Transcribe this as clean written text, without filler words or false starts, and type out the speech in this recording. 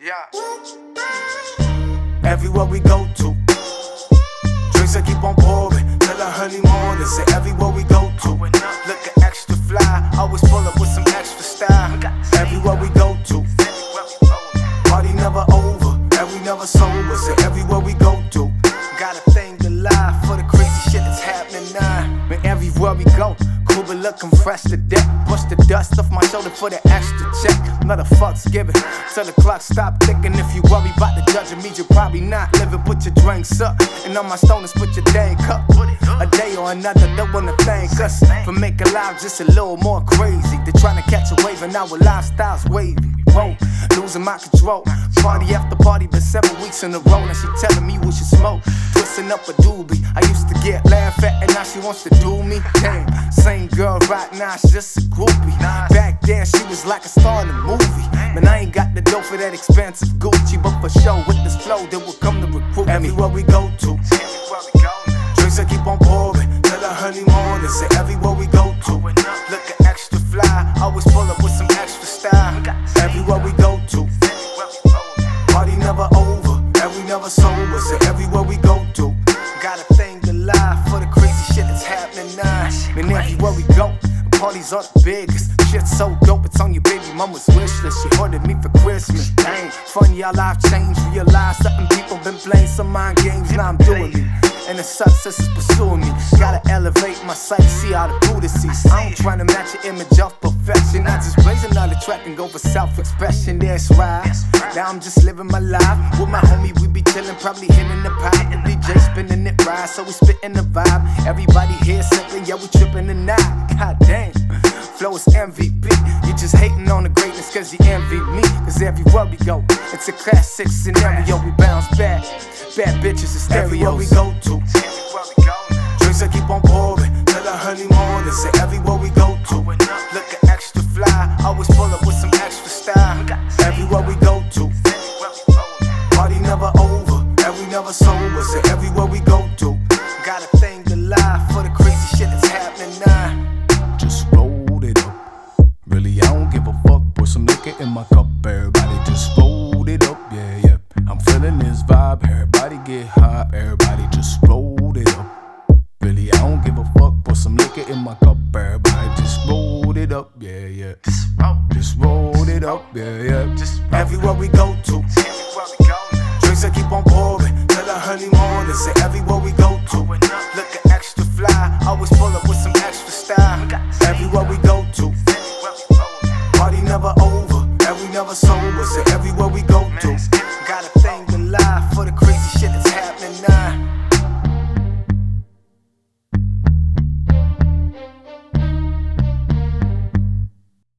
Yeah. Everywhere we go to, drinks I keep on pouring till the early morning. Say everywhere we go to, looking extra fly, always pull up with some extra style. Everywhere we go to, party never over, and we never sober. Say everywhere we go to, got a thing to lie for the crazy shit that's happening now. Man, everywhere we go, cool but looking fresh to death. Push the dust off my shoulder for the extra check. Not a fuck's given till the clock stop ticking. If you worry about the judge, it means you're probably not living. Put your drinks up, and on my stoners put your dang cup. A day or another, don't wanna thank us for making lives just a little more crazy. They're trying to catch a wave, and our lifestyle's wavy. Whoa, losing my control. Party after party, been 7 weeks in a row. Now she telling me we should smoke, twisting up a doobie. I used to get laughed at, and now she wants to do me. Damn, same girl right now, she's just a groupie. Back then she was like a star in a movie. Man, I ain't got the dough for that expensive Gucci, but for sure with this flow, they will come to recruit me. Everywhere we go to, drinks I keep on pouring till the early morning. Say everywhere we go to, looking extra fly, always pull up with some extra style. Everywhere we go to, party never over, and we never sober. Say everywhere we go to, got a thing to lie for the crazy shit that's happening now. Man, everywhere we go, parties are the biggest. Shit's so dope, it's on your baby mama's wish list. She ordered me for Christmas. Dang, funny how life changed. Realize something people been playing some mind games. Now I'm doing me, and the success is pursuing me. Gotta elevate my sight, see all the Buddha sees. I ain't trying to match your image of perfection. I just blazing all the track and go for self-expression. That's right. Now I'm just living my life with my homie. We be chillin', probably hitting the pipe. The DJ spinning it right, so we spitting the vibe. Everybody here simply, yeah, we tripping tonight. God damn, flow is MVP. You just hating on the greatness cause you envy me. Cause everywhere we go, it's a classic scenario. We bounce back, bad bitches and stereos. Everywhere we go to, drinks I keep on pouring till the early morning. Say everywhere we go to, looking extra fly, always pull up with some extra style. Everywhere we go to, party never over, and we never sober. Say everywhere we go to, got a thing to lie for the crazy shit that's happening now. Just rolled it up. Really, I don't give a fuck. Pour some liquor in my cup. Everybody just rolled it up. Yeah, yeah. I'm feeling this vibe. Everybody get high. Everybody just rolled it up. Really, I don't give a fuck. Pour some liquor in my cup. Everybody just rolled it up. Yeah, yeah. Just rolled it up. Yeah, yeah. Everywhere we go to, drinks I keep on pouring till the early morning. Say everywhere we go to, looking extra fly, always pull up with some extra style. Everywhere we go to, party never over, and we never sober. Say everywhere we go to.